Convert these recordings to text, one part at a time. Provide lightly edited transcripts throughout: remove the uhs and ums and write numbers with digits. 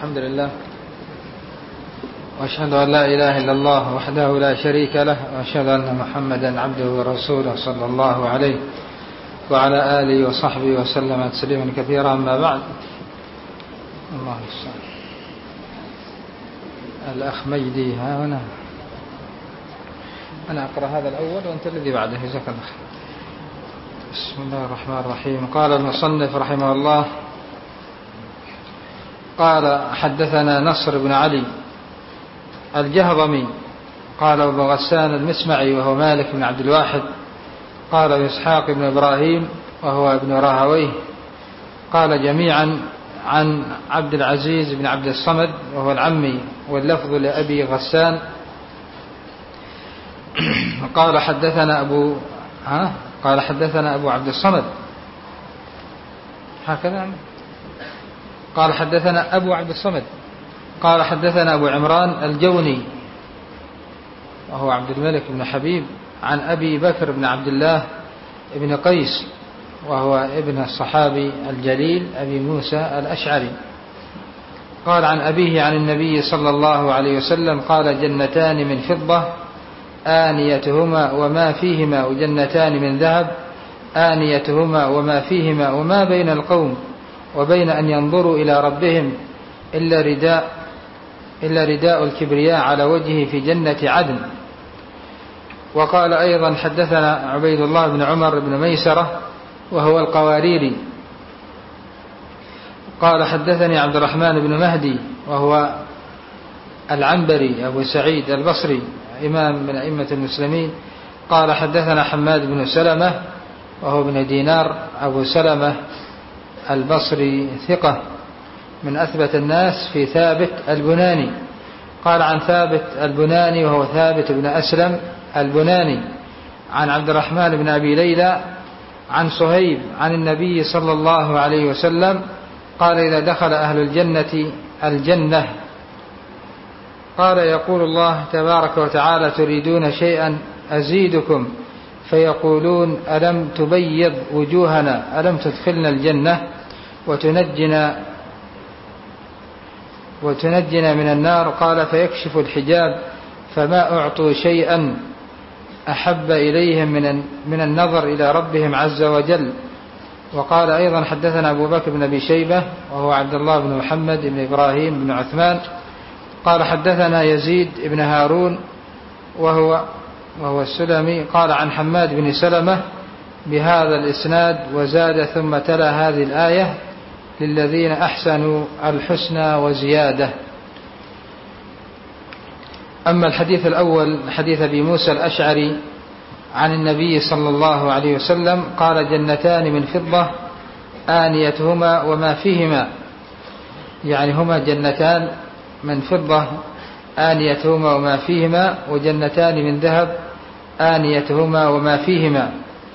الحمد لله، وأشهد أن لا إله إلا الله وحده لا شريك له، وأشهد أن محمدا عبده ورسوله صلى الله عليه وعلى آله وصحبه وسلم تسليما كثيرا. أما بعد، الله يستعان. الأخ مجدي ها هنا، أنا أقرأ هذا الأول وأنت الذي بعده، جزاك الله خير. بسم الله الرحمن الرحيم. قال المصنف رحمه الله: قال حدثنا نصر بن علي الجهضمي قال أبو غسان المسمعي وهو مالك بن عبد الواحد قال إسحاق بن إبراهيم وهو ابن راهويه قال جميعا عن عبد العزيز بن عبد الصمد وهو العمي، واللفظ لأبي غسان. قال حدثنا أبو عبد الصمد، هكذا قال حدثنا أبو عبد الصمد قال حدثنا أبو عمران الجوني وهو عبد الملك بن حبيب عن أبي بكر بن عبد الله بن قيس وهو ابن الصحابي الجليل أبي موسى الأشعري قال عن أبيه عن النبي صلى الله عليه وسلم قال: جنتان من فضة آنيتهما وما فيهما، وجنتان من ذهب آنيتهما وما فيهما، وما بين القوم وبين أن ينظروا إلى ربهم إلا رداء الكبرياء على وجهه في جنة عدن. وقال أيضا حدثنا عبيد الله بن عمر بن ميسرة وهو القواريري قال حدثني عبد الرحمن بن مهدي وهو العنبري أبو سعيد البصري إمام من أئمة المسلمين قال حدثنا حماد بن سلمة وهو ابن دينار أبو سلمة البصري ثقة من أثبت الناس في ثابت البناني قال عن ثابت البناني وهو ثابت بن أسلم البناني عن عبد الرحمن بن أبي ليلى عن صهيب عن النبي صلى الله عليه وسلم قال: إذا دخل أهل الجنة الجنة قال: يقول الله تبارك وتعالى: تريدون شيئا أزيدكم؟ فيقولون: ألم تبيض وجوهنا، ألم تدخلنا الجنة وتنجنا من النار؟ قال: فيكشف الحجاب فما أعطوا شيئا أحب إليهم من النظر إلى ربهم عز وجل. وقال أيضا حدثنا أبو بكر بن أبي شيبة وهو عبد الله بن محمد بن إبراهيم بن عثمان قال حدثنا يزيد بن هارون وهو السلمي قال عن حماد بن سلمة بهذا الإسناد وزاد ثم تلا هذه الآية: للذين أحسنوا الحسنى وزيادة. أما الحديث الأول حديث أبي موسى الأشعري عن النبي صلى الله عليه وسلم قال: جنتان من فضة آنيتهما وما فيهما، يعني هما جنتان من فضة آنيتهما وما فيهما، وجنتان من ذهب آنيتهما وما فيهما،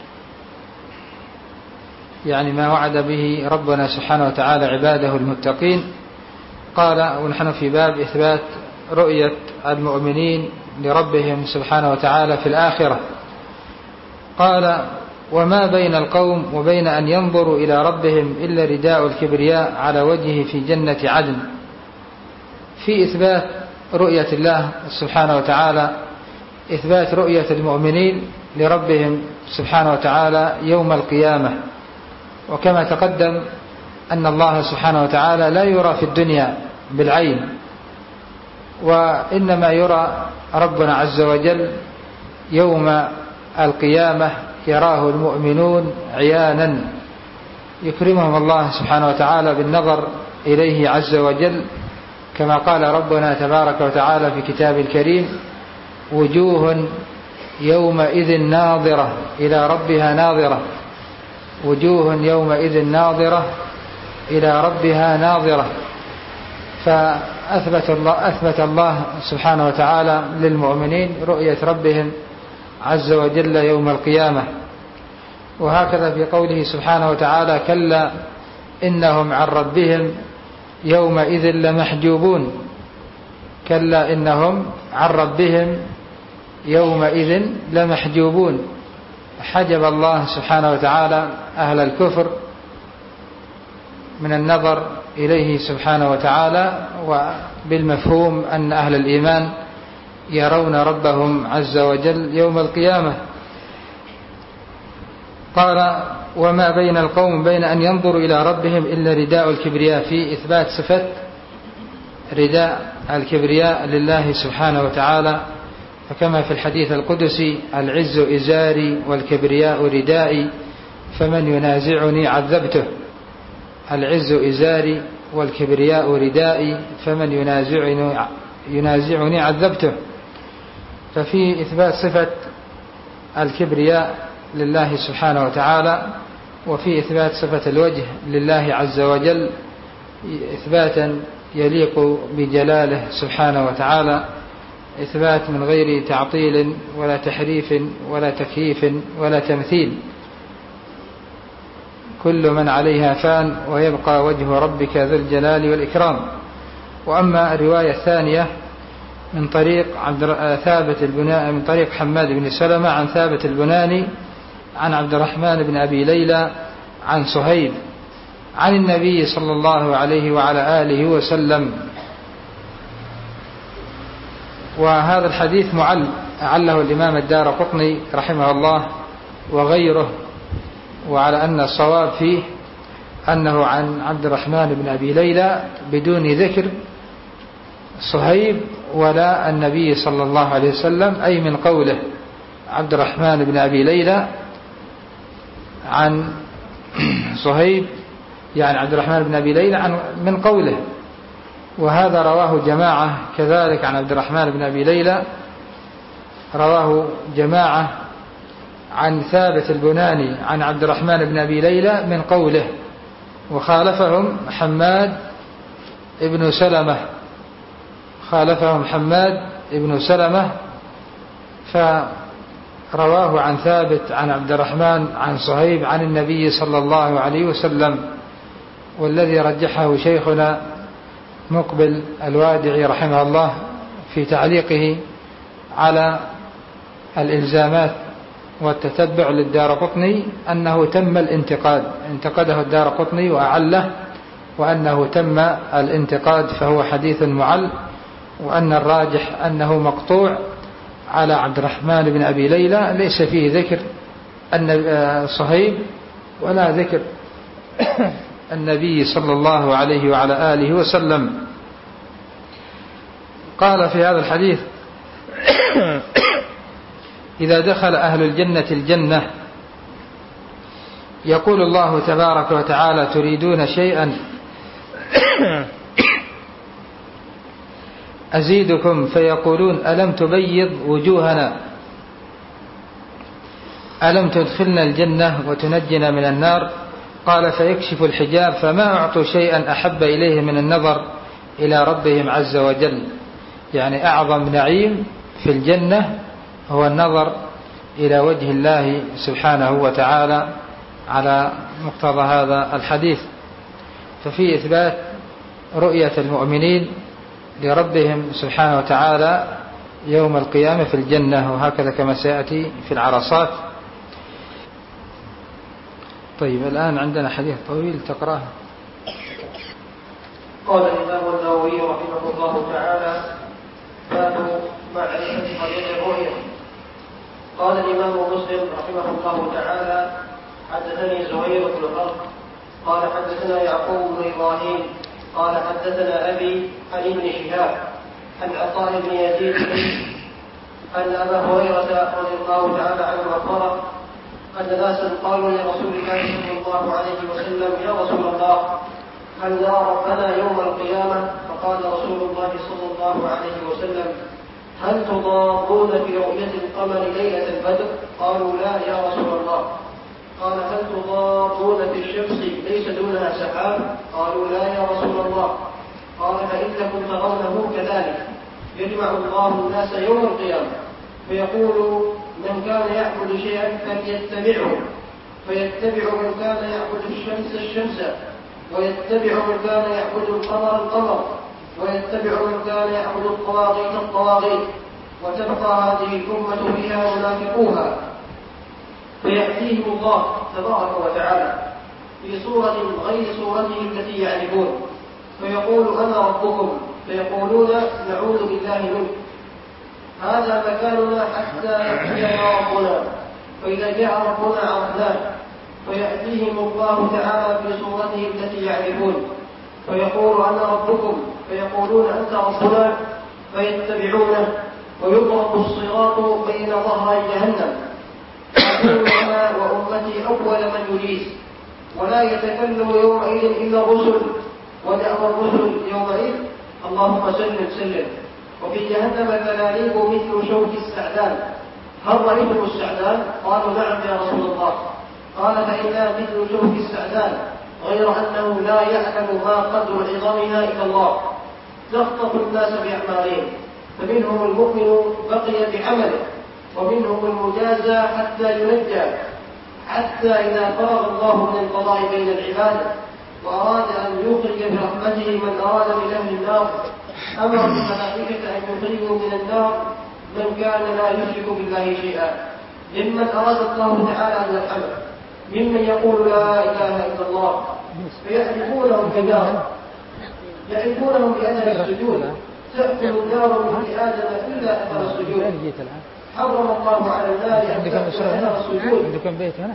يعني ما وعد به ربنا سبحانه وتعالى عباده المتقين. قال: ونحن في باب إثبات رؤية المؤمنين لربهم سبحانه وتعالى في الآخرة. قال: وما بين القوم وبين أن ينظروا إلى ربهم إلا رداء الكبرياء على وجهه في جنة عدن، في إثبات رؤية الله سبحانه وتعالى، إثبات رؤية المؤمنين لربهم سبحانه وتعالى يوم القيامة. وكما تقدم أن الله سبحانه وتعالى لا يرى في الدنيا بالعين، وإنما يرى ربنا عز وجل يوم القيامة، يراه المؤمنون عيانا، يكرمهم الله سبحانه وتعالى بالنظر إليه عز وجل، كما قال ربنا تبارك وتعالى في كتاب الكريم: وجوه يومئذ ناظرة إلى ربها ناظرة، وجوه يومئذ ناظرة إلى ربها ناظرة. فأثبت الله سبحانه وتعالى للمؤمنين رؤية ربهم عز وجل يوم القيامة. وهكذا في قوله سبحانه وتعالى: كلا إنهم عن ربهم يومئذ لمحجوبون، كلا إنهم عن ربهم يومئذ لمحجوبون. حجب الله سبحانه وتعالى أهل الكفر من النظر إليه سبحانه وتعالى، وبالمفهوم أن أهل الإيمان يرون ربهم عز وجل يوم القيامة. قال: وما بين القوم بين أن ينظروا إلى ربهم إلا رداء الكبرياء، في إثبات صفة رداء الكبرياء لله سبحانه وتعالى، فكما في الحديث القدسي: العز إزاري والكبرياء ردائي فمن ينازعني عذبته. العز إزاري والكبرياء ردائي فمن ينازعني عذبته. ففي إثبات صفة الكبرياء لله سبحانه وتعالى، وفي إثبات صفة الوجه لله عز وجل إثباتا يليق بجلاله سبحانه وتعالى، إثبات من غير تعطيل ولا تحريف ولا تكييف ولا تمثيل. كل من عليها فان ويبقى وجه ربك ذو الجلال والإكرام. وأما الرواية الثانية من طريق ثابت البناني، من طريق حماد بن سلمة عن ثابت البناني عن عبد الرحمن بن أبي ليلى عن صهيب عن النبي صلى الله عليه وعلى آله وسلم. وهذا الحديث أعله الإمام الدارقطني رحمه الله وغيره، وعلى أن الصواب فيه أنه عن عبد الرحمن بن أبي ليلى بدون ذكر صهيب ولا النبي صلى الله عليه وسلم، أي من قوله عبد الرحمن بن أبي ليلى عن صهيب، يعني عبد الرحمن بن أبي ليلى من قوله. وهذا رواه جماعة كذلك عن عبد الرحمن بن أبي ليلى، رواه جماعة عن ثابت البناني عن عبد الرحمن بن أبي ليلى من قوله، وخالفهم حماد ابن سلمة، خالفهم حماد ابن سلمة فرواه عن ثابت عن عبد الرحمن عن صهيب عن النبي صلى الله عليه وسلم. والذي رجحه شيخنا مقبل الوادعي رحمه الله في تعليقه على الإلزامات والتتبع للدارقطني أنه تم الانتقاد، انتقده الدارقطني وأعله، وأنه تم الانتقاد فهو حديث معل، وأن الراجح أنه مقطوع على عبد الرحمن بن أبي ليلى، ليس فيه ذكر أن صهيب ولا ذكر النبي صلى الله عليه وعلى آله وسلم. قال في هذا الحديث: إذا دخل أهل الجنة الجنة يقول الله تبارك وتعالى: تريدون شيئا أزيدكم؟ فيقولون: ألم تبيض وجوهنا، ألم تدخلنا الجنة وتنجنا من النار؟ قال: فيكشف الحجاب فما أعطوا شيئا أحب إليه من النظر إلى ربهم عز وجل. يعني أعظم نعيم في الجنة هو النظر إلى وجه الله سبحانه وتعالى على مقتضى هذا الحديث. ففي إثبات رؤية المؤمنين لربهم سبحانه وتعالى يوم القيامة في الجنة، وهكذا كما سيأتي في العرصات. طيب، الآن عندنا حديث طويل تقرأه. قال الإمام النووي رحمه الله تعالى: باب معرفة طريق الرؤيا. قال الإمام مسلم رحمه الله تعالى: حدثني زهير بن حرب قال حدثنا يعقوب بن إبراهيم قال حدثنا أبي عن ابن شهاب عن عطاء بن يزيد أن أبا هريرة رضي الله تعالى عنه أخبره أن ناسا قالوا لرسول الله صلى الله عليه وسلم: يا رسول الله، هل نرى ربنا يوم القيامة؟ فقال رسول الله صلى الله عليه وسلم: هل تضارون في رؤية القمر ليلة البدر؟ قالوا: لا يا رسول الله. قال: هل تضارون في الشمس ليس دونها سحاب؟ قالوا: لا يا رسول الله. قال: فإنكم ترونه كذلك يجمع الله الناس يوم القيامة فيقول: من كان يعبد شيئا فليتبعه، فيتبع من كان يعبد الشمس، ويتبع من كان يعبد القمر، ويتبع من كان يعبد الطواغيت، وتبقى هذه الأمة فيها منافقوها، فيأتيهم الله تبارك وتعالى في صورة غير صورته التي يعرفون، فيقول أنا ربكم، فيقولون نعوذ بالله منك، هذا مكاننا حتى يأتينا ربنا، فإذا جاء ربنا عرفناه، فيأتيهم الله تعالى في صورته التي يعرفون، فيقول أنا ربكم، فيقولون أنت ربنا، فيتبعونه، ويضرب الصراط بين ظهري جهنم، أقول أنا وأمتي أول من يجيز، ولا يتكلم يومئذ إلا الرسل، ودعوى الرسل يومئذ اللهم سلم سلم. وفي جهنم كلاليب مثل شوك السعدان، هل رأيتم السعدان؟ قالوا نعم يا رسول الله. قال فإنها مثل شوك السعدان، غير أنه لا يعلم ما قدر عظمها إلا الله، تخطف الناس بأعمالهم، فمنهم المؤمن بقي بعمله، ومنهم المجازى حتى ينجى، حتى إذا فرغ الله من القضاء بين العباد وأراد أن يخرج برحمته من أراد من أهل النار، أمر الملائكة أن يخرجوا من النار من كان لا يشرك بالله شيئا، ممن أراد الله تعالى أن يرحمه، ممن يقول لا إله إلا الله، فيعرفونهم كالنار، يعرفونهم بأثر السجود، تأكل النار من آدم إلا أثر السجود، حرم الله على النار أن تأكل أثر السجود. عندكم بيت هنا؟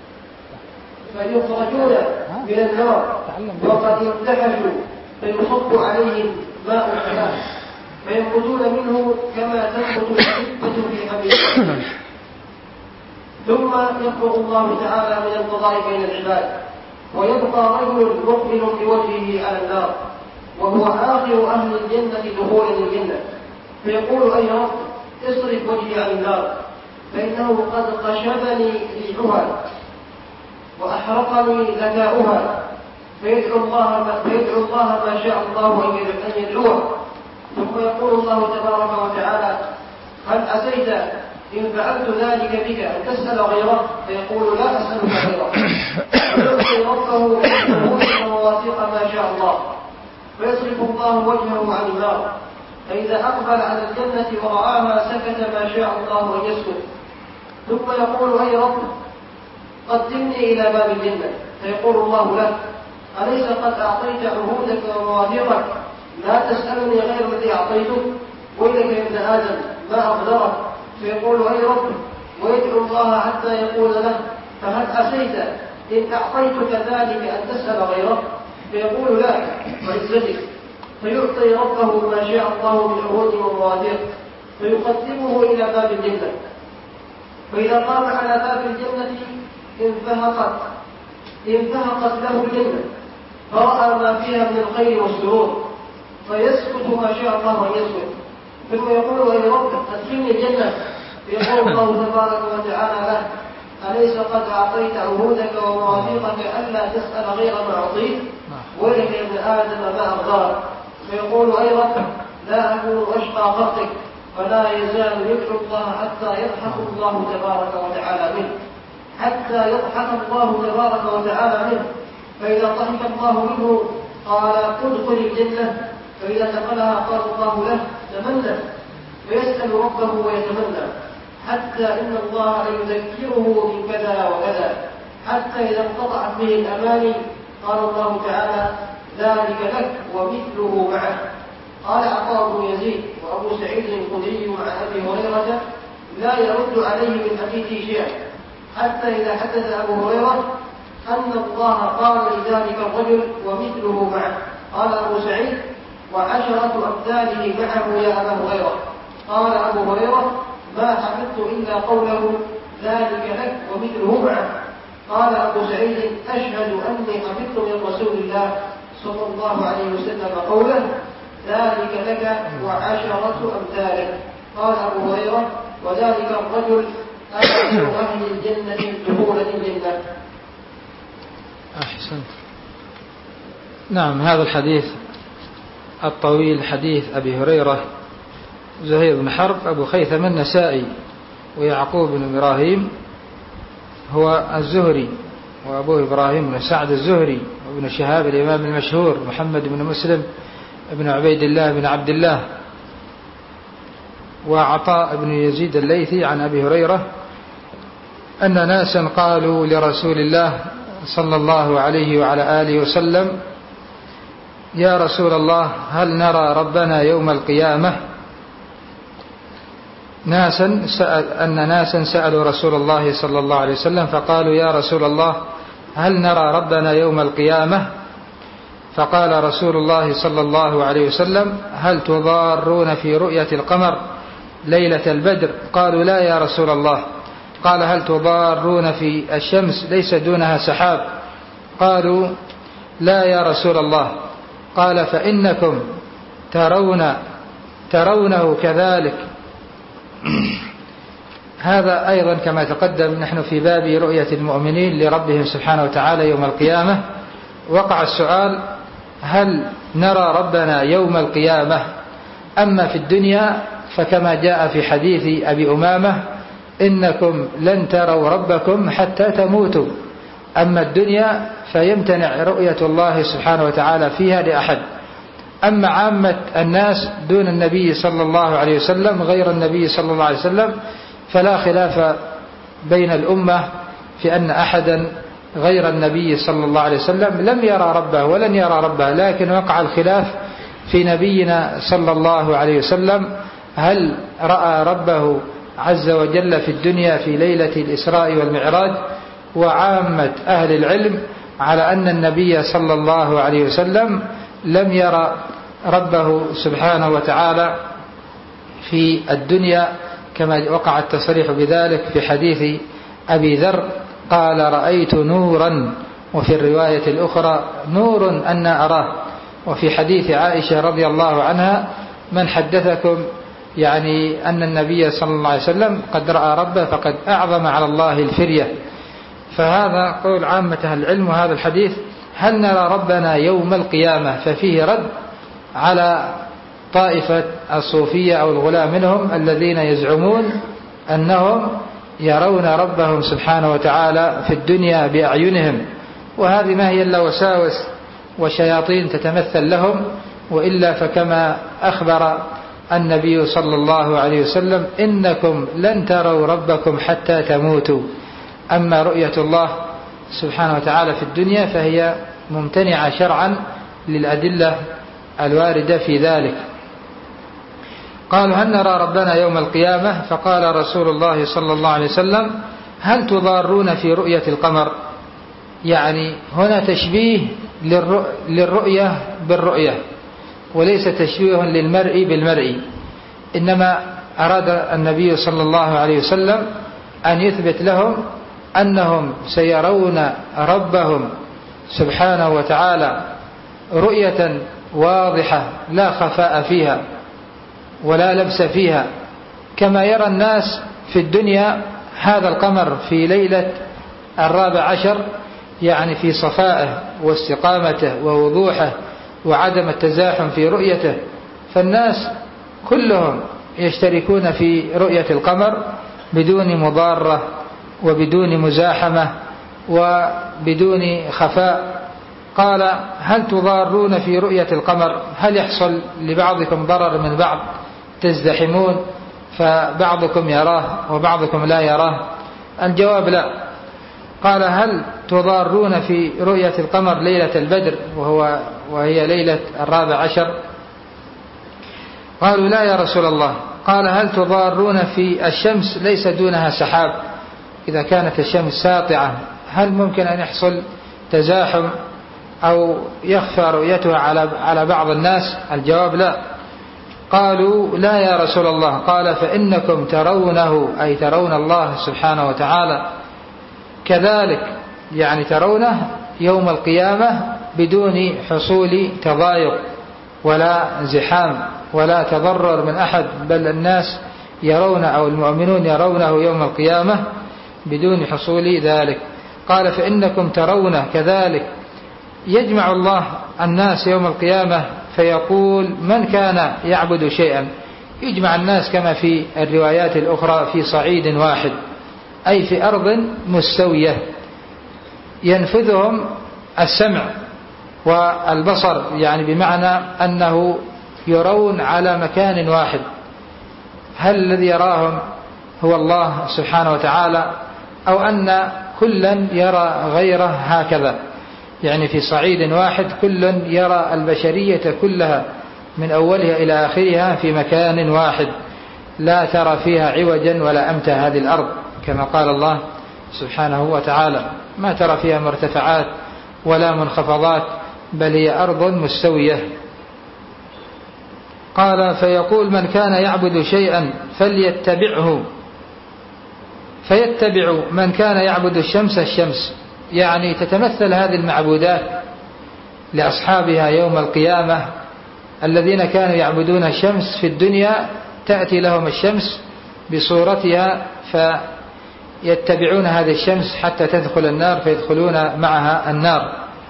فيخرجون من النار وقد انتحشوا، فيصب عليهم ماء الحياة، فينبتون منه كما تنبت الحبة في حميم. ثم يخبر الله تعالى من القضاء بين العباد، ويبقى رجل مقبل بوجهه على النار، وهو آخر أهل الجنة دخولا الجنة، فيقول أي رب اصرف وجهي عن النار، فإنه قد قشبني ريحها وأحرقني ذكاؤها، فيدعو الله ما شاء الله أن يدعوه، ثم يقول الله تبارك وتعالى هل أتيت إن فعلت ذلك بك أن تسأل غيره؟ فيقول لا أسألك غيره، فيعطي ربه وواثق ما شاء الله، فيصرف الله وجهه عن النار، فإذا أقبل على الجنة ورآها سكت ما شاء الله أن يسكت، ثم يقول أي رب قدمني إلى باب الجنة، فيقول الله له أليس قد أعطيت عهودك ومواثيقك؟ لا تسألني غير الذي أعطيتك، ويلك يا ابن آدم ما أقدرك، فيقول أي رب، ويدعو الله حتى يقول له فهل أسيت إن أعطيتك ذلك أن تسأل غيره؟ فيقول لا وعزتك، فيعطي ربه ما شاء الله من عهود ومواثيق، فيقدمه إلى باب الجنة، فإذا قام على باب الجنة انفهقت له الجنة، فرأى ما فيها من الخير والسرور، فيسكت ما شاء الله أن يسكت، ثم يقول أي رب أدخلني الجنة، فيقول الله تبارك وتعالى له أليس قد أعطيت عهودك ومواثيقك ألا تسأل غير ما أعطيت؟ ويلك يا ابن آدم ما أغدرك، فيقول أي رب لا أكون أشقى خلقك، فلا يزال يدعو الله حتى يضحك الله تبارك وتعالى منه، فإذا ضحك الله منه قال ادخل الجنة، فإذا دخلها قال الله له تمنى، فيسأل ربه ويتمنى، حتى إن الله ليذكره من كذا وكذا، حتى إذا انقطعت به الأماني قال الله تعالى ذلك لك ومثله معه. قال عطاء بن يزيد وأبو سعيد الخدري مع أبي هريرة لا يرد عليه من حديثه شيئا، حتى إذا حدث أبو هريرة أن الله قال لذلك الرجل ومثله معه، قال أبو سعيد وعشرة أمثاله معه يا أبا هريرة. قال أبو هريرة ما حفظت إلا قوله ذلك لك ومثله معه. قال أبو سعيد أشهد أني حفظت من رسول الله صلى الله عليه وسلم قوله ذلك لك وعشرة أمثاله. قال أبو هريرة وذلك الرجل أحسن أهل الجنة دخولا الجنة. أحسنت. نعم، هذا الحديث الطويل حديث أبي هريرة زهير بن حرب أبو خيثم النسائي ويعقوب بن إبراهيم هو الزهري، وأبوه إبراهيم بن سعد الزهري، وابن شهاب الإمام المشهور محمد بن مسلم بن عبيد الله بن عبد الله، وعطاء بن يزيد الليثي عن أبي هريرة أن ناسا قالوا لرسول الله صلى الله عليه وعلى آله وسلم يا رسول الله هل نرى ربنا يوم القيامة؟ ناسا سألوا رسول الله صلى الله عليه وسلم فقالوا يا رسول الله هل نرى ربنا يوم القيامة؟ فقال رسول الله صلى الله عليه وسلم هل تضارون في رؤية القمر ليلة البدر؟ قالوا لا يا رسول الله. قال هل تضارون في الشمس ليس دونها سحاب؟ قالوا لا يا رسول الله. قال فإنكم ترونه كذلك. هذا أيضا كما تقدم نحن في باب رؤية المؤمنين لربهم سبحانه وتعالى يوم القيامة. وقع السؤال هل نرى ربنا يوم القيامة؟ أما في الدنيا فكما جاء في حديث أبي أمامة إنكم لن تروا ربكم حتى تموتوا. أما الدنيا فيمتنع رؤية الله سبحانه وتعالى فيها لأحد. أما عامة الناس دون النبي صلى الله عليه وسلم غير النبي صلى الله عليه وسلم فلا خلاف بين الأمة في أن أحدا غير النبي صلى الله عليه وسلم لم يرى ربه ولن يرى ربه، لكن وقع الخلاف في نبينا صلى الله عليه وسلم هل رأى ربه عز وجل في الدنيا في ليلة الإسراء والمعراج. وعامة أهل العلم على أن النبي صلى الله عليه وسلم لم يرى ربه سبحانه وتعالى في الدنيا كما وقع التصريح بذلك في حديث أبي ذر قال رأيت نورا، وفي الرواية الأخرى نور أن أراه. وفي حديث عائشة رضي الله عنها من حدثكم يعني أن النبي صلى الله عليه وسلم قد رأى ربه فقد أعظم على الله الفرية. فهذا قول عامة أهل العلم. وهذا الحديث هل نرى ربنا يوم القيامة ففيه رد على طائفة الصوفية أو الغلاة منهم الذين يزعمون أنهم يرون ربهم سبحانه وتعالى في الدنيا بأعينهم، وهذه ما هي إلا وساوس وشياطين تتمثل لهم، وإلا فكما أخبر النبي صلى الله عليه وسلم إنكم لن تروا ربكم حتى تموتوا. أما رؤية الله سبحانه وتعالى في الدنيا فهي ممتنعة شرعا للأدلة الواردة في ذلك. قالوا هل نرى ربنا يوم القيامة؟ فقال رسول الله صلى الله عليه وسلم هل تضارون في رؤية القمر؟ يعني هنا تشبيه للرؤية بالرؤية وليس تشبيه للمرء بالمرء، إنما أراد النبي صلى الله عليه وسلم أن يثبت لهم أنهم سيرون ربهم سبحانه وتعالى رؤية واضحة لا خفاء فيها ولا لبس فيها، كما يرى الناس في الدنيا هذا القمر في ليلة 14 يعني في صفائه واستقامته ووضوحه وعدم التزاحم في رؤيته. فالناس كلهم يشتركون في رؤية القمر بدون مضارة وبدون مزاحمة وبدون خفاء. قال هل تضارون في رؤية القمر؟ هل يحصل لبعضكم ضرر من بعض تزدحمون فبعضكم يراه وبعضكم لا يراه؟ الجواب لا. قال هل تضارون في رؤية القمر ليلة البدر وهي ليلة 14؟ قالوا لا يا رسول الله. قال هل تضارون في الشمس ليس دونها سحاب؟ إذا كانت الشمس ساطعة هل ممكن أن يحصل تزاحم أو يخفى رؤيتها على بعض الناس؟ الجواب لا. قالوا لا يا رسول الله. قال فإنكم ترونه أي ترون الله سبحانه وتعالى كذلك، يعني ترونه يوم القيامة بدون حصول تضايق ولا زحام ولا تضرر من أحد، بل الناس يرون أو المؤمنون يرونه يوم القيامة بدون حصول ذلك. قال فإنكم ترونه كذلك يجمع الله الناس يوم القيامة فيقول من كان يعبد شيئا، يجمع الناس كما في الروايات الأخرى في صعيد واحد أي في أرض مستوية، ينفذهم السمع والبصر، يعني بمعنى أنه يرون على مكان واحد. هل الذي يراهم هو الله سبحانه وتعالى أو أن كلا يرى غيره هكذا؟ يعني في صعيد واحد، كل يرى البشرية كلها من أولها إلى آخرها في مكان واحد، لا ترى فيها عوجا ولا أمتا هذه الأرض، كما قال الله سبحانه وتعالى: ما ترى فيها مرتفعات ولا منخفضات، بل هي أرض مستوية. قال: فيقول من كان يعبد شيئا فليتبعه، فيتبع من كان يعبد الشمس الشمس، يعني تتمثل هذه المعبودات لأصحابها يوم القيامة الذين كانوا يعبدون الشمس في الدنيا، تأتي لهم الشمس بصورتها فيتبعون هذه الشمس حتى تدخل النار فيدخلون معها النار.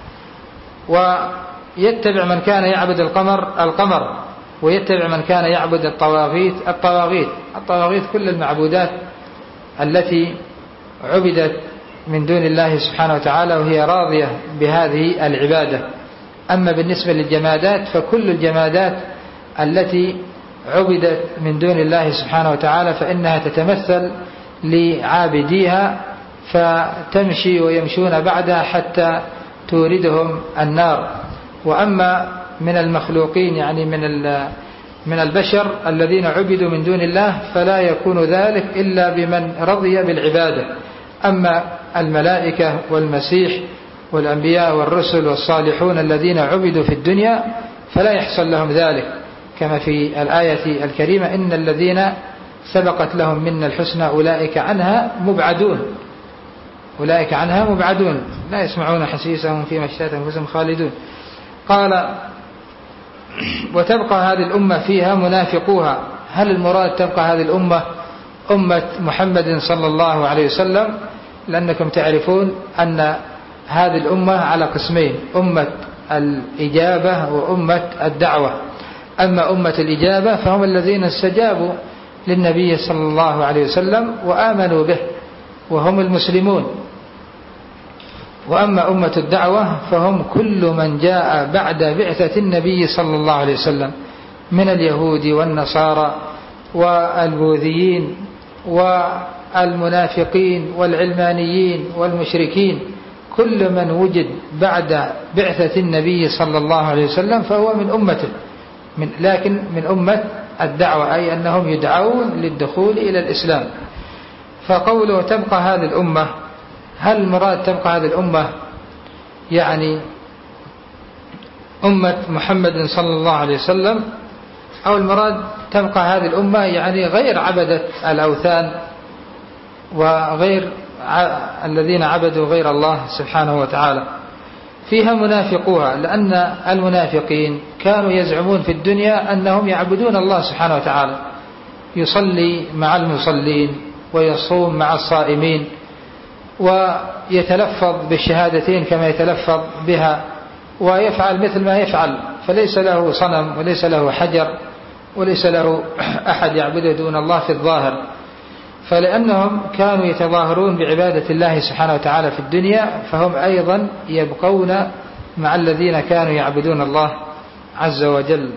ويتبع من كان يعبد القمر، ويتبع من كان يعبد الطواغيت كل المعبودات التي عبدت من دون الله سبحانه وتعالى وهي راضية بهذه العبادة. أما بالنسبة للجمادات فكل الجمادات التي عبدت من دون الله سبحانه وتعالى فإنها تتمثل لعابديها، فتمشي ويمشون بعدها حتى توردهم النار. وأما من المخلوقين يعني من البشر الذين عبدوا من دون الله فلا يكون ذلك إلا بمن رضي بالعبادة. أما الملائكة والمسيح والأنبياء والرسل والصالحون الذين عبدوا في الدنيا فلا يحصل لهم ذلك، كما في الآية الكريمة: إن الذين سبقت لهم منا الحسنى أولئك عنها مبعدون لا يسمعون حسيسهم فيما اشتهت أنفسهم خالدون. قال: وتبقى هذه الأمة فيها منافقوها. هل المراد تبقى هذه الأمة أمة محمد صلى الله عليه وسلم؟ لأنكم تعرفون أن هذه الأمة على قسمين: أمة الإجابة وأمة الدعوة. أما أمة الإجابة فهم الذين استجابوا للنبي صلى الله عليه وسلم وآمنوا به وهم المسلمون. وأما أمة الدعوة فهم كل من جاء بعد بعثة النبي صلى الله عليه وسلم من اليهود والنصارى والبوذيين والمنافقين والعلمانيين والمشركين، كل من وجد بعد بعثة النبي صلى الله عليه وسلم فهو من أمته، لكن من أمة الدعوة، أي أنهم يدعون للدخول إلى الإسلام. فقوله تبقى هذه الأمة، هل المراد تبقى هذه الأمة يعني أمة محمد صلى الله عليه وسلم، أو المراد تبقى هذه الأمة يعني غير عبدة الأوثان وغير الذين عبدوا غير الله سبحانه وتعالى؟ فيها منافقوها، لأن المنافقين كانوا يزعمون في الدنيا أنهم يعبدون الله سبحانه وتعالى، يصلي مع المصلين ويصوم مع الصائمين ويتلفظ بالشهادتين كما يتلفظ بها ويفعل مثل ما يفعل، فليس له صنم وليس له حجر وليس له أحد يعبده دون الله في الظاهر. فلأنهم كانوا يتظاهرون بعبادة الله سبحانه وتعالى في الدنيا فهم أيضا يبقون مع الذين كانوا يعبدون الله عز وجل.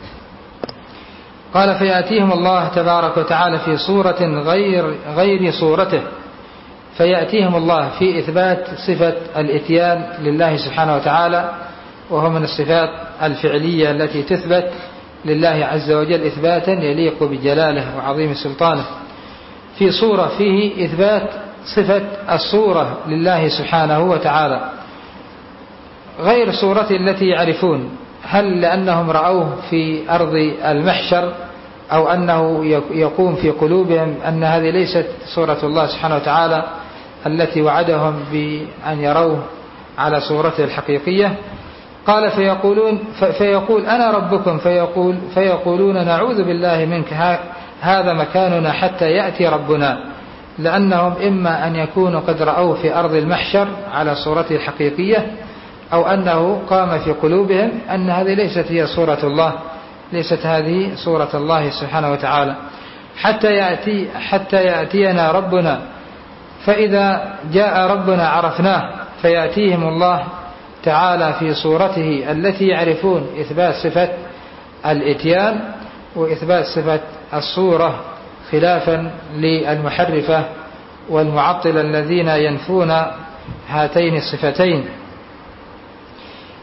قال: فيأتيهم الله تبارك وتعالى في صورة غير صورته، فيأتيهم الله في إثبات صفة الإتيان لله سبحانه وتعالى، وهو من الصفات الفعلية التي تثبت لله عز وجل إثباتا يليق بجلاله وعظيم سلطانه، في صورة فيه إثبات صفة الصورة لله سبحانه وتعالى غير صورة التي يعرفون. هل لأنهم رأوه في أرض المحشر، أو أنه يقوم في قلوبهم أن هذه ليست صورة الله سبحانه وتعالى التي وعدهم بأن يروه على صورته الحقيقية؟ قال: فيقول أنا ربكم، فيقولون نعوذ بالله منك، هذا مكاننا حتى يأتي ربنا، لأنهم إما أن يكونوا قد رأوه في أرض المحشر على صورته الحقيقية، أو أنه قام في قلوبهم أن هذه ليست هي صورة الله، ليست هذه صورة الله سبحانه وتعالى، حتى يأتينا ربنا. فإذا جاء ربنا عرفناه، فيأتيهم الله تعالى في صورته التي يعرفون إثبات صفة الإتيان وإثبات صفة الصورة، خلافا للمحرفة والمعطلة الذين ينفون هاتين الصفتين.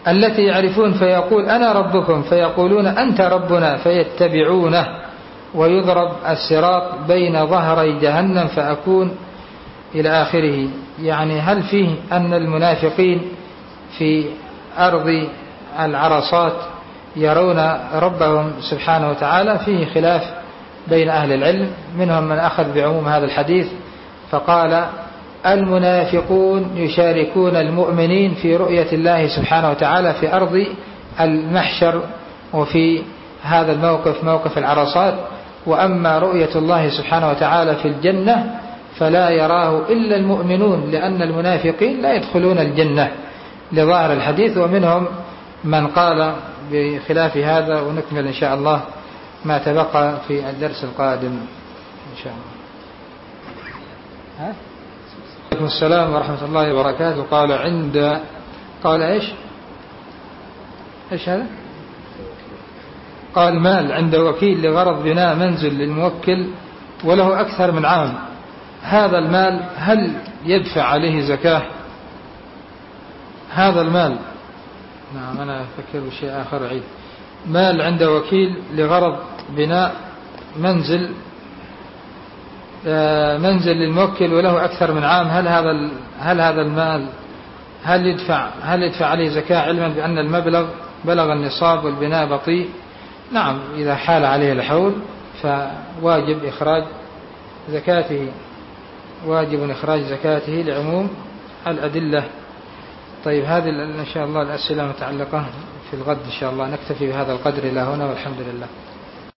التي يعرفون فيقول أنا ربكم فيقولون أنت ربنا فيتبعونه، ويضرب الصراط بين ظهري جهنم فأكون إلى آخره. يعني هل فيه أن المنافقين في أرض العرصات يرون ربهم سبحانه وتعالى؟ فيه خلاف بين أهل العلم، منهم من أخذ بعموم هذا الحديث فقال المنافقون يشاركون المؤمنين في رؤية الله سبحانه وتعالى في أرض المحشر وفي هذا الموقف موقف العرصات، وأما رؤية الله سبحانه وتعالى في الجنة فلا يراه إلا المؤمنون، لأن المنافقين لا يدخلون الجنة لظاهر الحديث. ومنهم من قال بخلاف هذا، ونكمل إن شاء الله ما تبقى في الدرس القادم إن شاء الله. عليكم السلام ورحمة الله وبركاته. قال إيش هذا؟ قال مال عند وكيل لغرض بناء منزل للموكل وله أكثر من عام، هذا المال هل يدفع عليه زكاة؟ هذا المال، نعم أنا أفكر بشيء آخر عيد. مال عند وكيل لغرض بناء منزل للموكل وله أكثر من عام، هل هذا المال هل يدفع عليه زكاة، علما بأن المبلغ بلغ النصاب والبناء بطيء؟ نعم، إذا حال عليه الحول فواجب إخراج زكاته لعموم الأدلة. طيب، هذه إن شاء الله الأسئلة متعلقة في الغد إن شاء الله. نكتفي بهذا القدر إلى هنا والحمد لله.